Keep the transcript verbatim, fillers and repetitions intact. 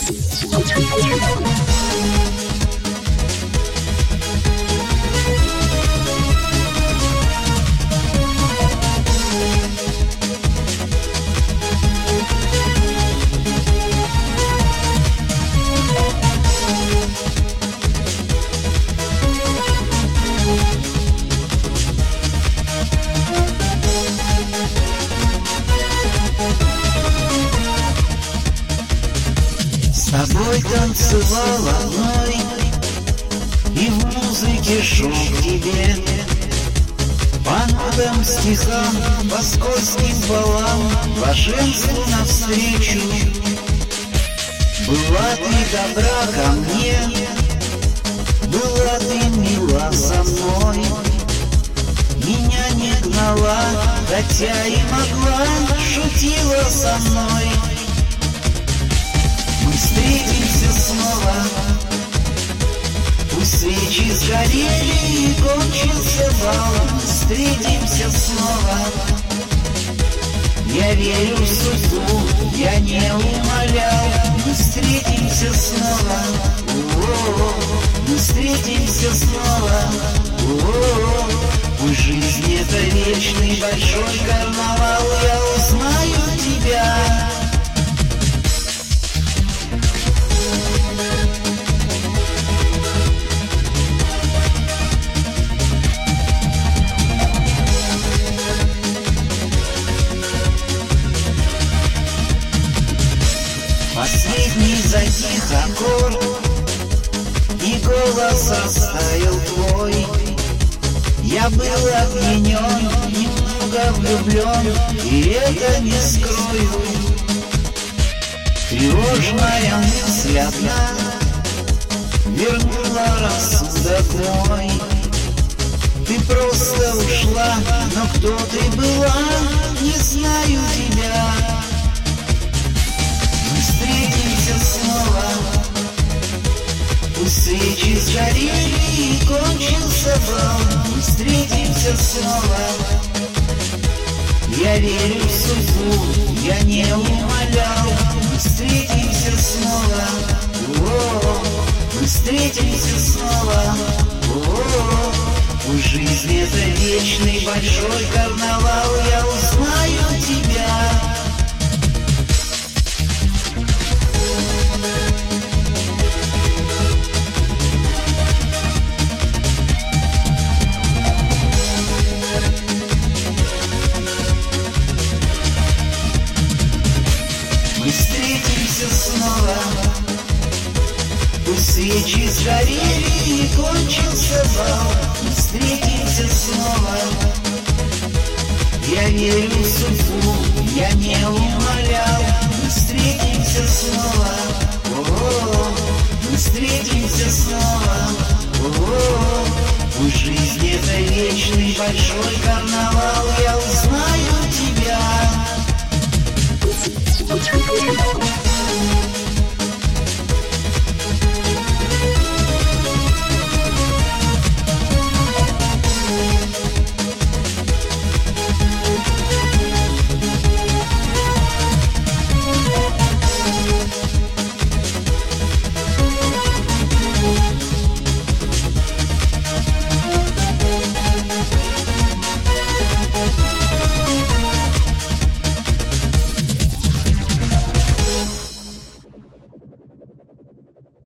С тобой танцевал одной, и в музыке шел к тебе. По нотам, стихам, по скользким полам, блаженству навстречу. Была ты добра ко мне, была ты мила со мной. Меня не гнала, хотя и могла, шутила со мной. Мы встретимся снова, пусть свечи сгорели и кончился бал. Мы встретимся снова, я верю в судьбу, я не умолял. Мы встретимся снова, о-о-о. Мы встретимся снова, о-о-о. Пусть жизнь это вечный большой карнавал, я узнаю тебя. Последний затих аккорд, и голос оставил твой. Я был опьянен, немного влюблен, и это не скрою. Тревожная мысль одна вернула рассудок мой. Ты просто ушла, но кто ты была, не знаю тебя. Встретимся снова, пусть свечи сгорели и кончился бал. Мы встретимся снова, я верю в судьбу, я не умолял. Мы встретимся снова, о-о-о. Мы встретимся снова, о-о-о. Пусть жизнь это вечный большой карнавал, я узнаю тебя. Мы встретимся снова, пусть свечи сгорели и кончился бал. Мы встретимся снова, я верю в судьбу, я не умолял. Мы встретимся снова, о-о-о. Мы встретимся снова, о-о-о. Пусть жизнь это вечный большой карнавал, я узнаю тебя.